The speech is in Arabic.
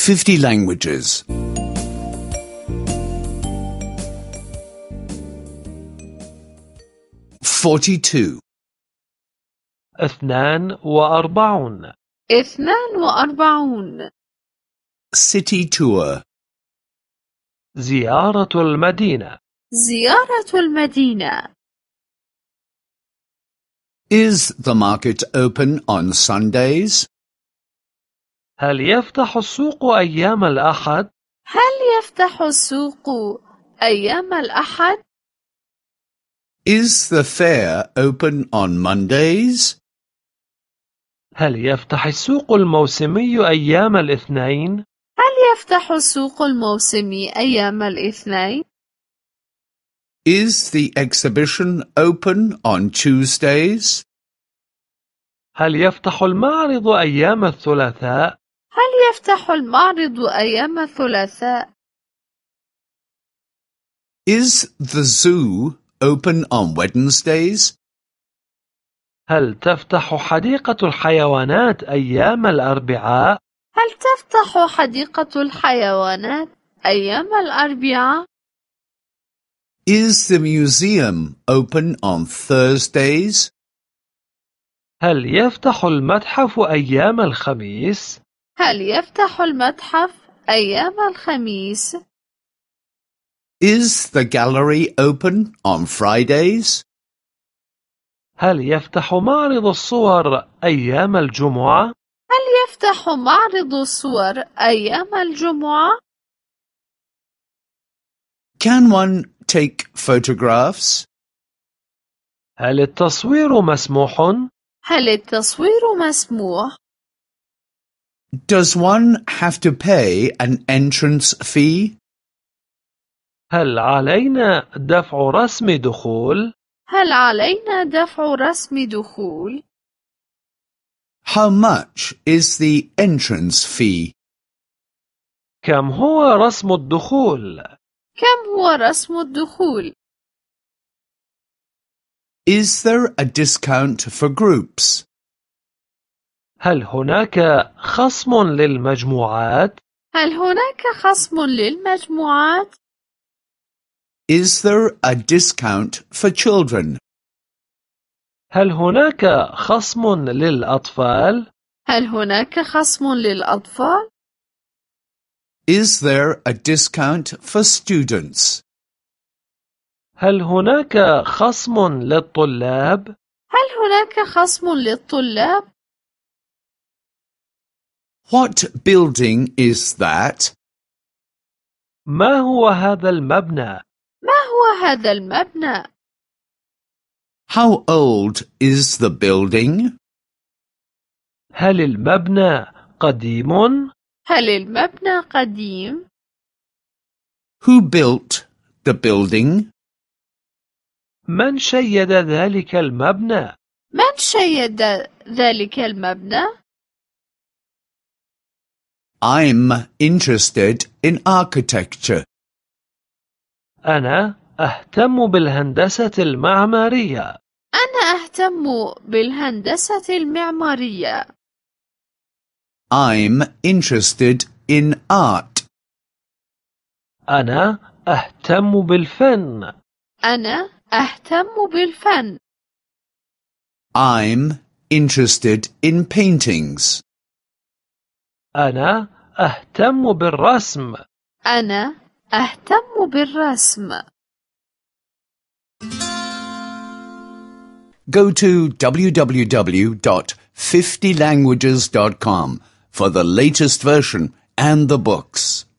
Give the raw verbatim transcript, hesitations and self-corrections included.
fifty languages. forty-two. اثنان وأربعون. اثنان وأربعون. City tour. زيارة المدينة. زيارة المدينة. Is the market open on Sundays? هل يفتح السوق أيام الأحد؟ هل يفتح السوق أيام الأحد؟ Is the fair open on Mondays? هل يفتح السوق الموسمي أيام الاثنين؟ هل يفتح السوق الموسمي أيام الاثنين؟ Is the exhibition open on Tuesdays? هل يفتح المعرض أيام الثلاثاء؟ هل يفتح المعرض أيام الثلاثاء؟ Is the zoo open on Wednesdays? هل تفتح حديقة الحيوانات أيام الأربعاء؟ هل تفتح حديقة الحيوانات أيام الأربعاء؟ Is the museum open on Thursdays? هل يفتح المتحف أيام الخميس؟ هل يفتح المتحف أيام الخميس؟ Is the gallery open on Fridays? هل يفتح معرض الصور أيام الجمعة؟ هل يفتح معرض الصور أيام الجمعة؟ Can one take photographs? هل التصوير مسموح؟ هل التصوير مسموح؟ Does one have to pay an entrance fee? هل علينا دفع رسم دخول؟ هل علينا دفع رسم دخول؟ How much is the entrance fee? كم هو رسم الدخول؟ كم هو رسم الدخول؟ Is there a discount for groups? هل هناك خصم للمجموعات؟ هل هناك خصم للمجموعات؟ Is there a discount for children? هل هناك خصم للأطفال؟ هل هناك خصم للأطفال؟ Is there a discount for students? هل هناك خصم للطلاب؟ هل هناك خصم للطلاب؟ What building is that? ما هو هذا المبنى؟ ما هو هذا المبنى؟ How old is the building? هل المبنى قديم؟ هل المبنى قديم؟ Who built the building? من شيد ذلك المبنى؟ من شيد ذلك المبنى؟ I'm interested in architecture. أنا أهتم بالهندسة المعمارية. أنا أهتم بالهندسة المعمارية. I'm interested in art. أنا أهتم بالفن. أنا أهتم بالفن. I'm interested in paintings. أنا أهتم بالرسم. أنا أهتم بالرسم. Go to w w w dot fifty languages dot com for the latest version and the books.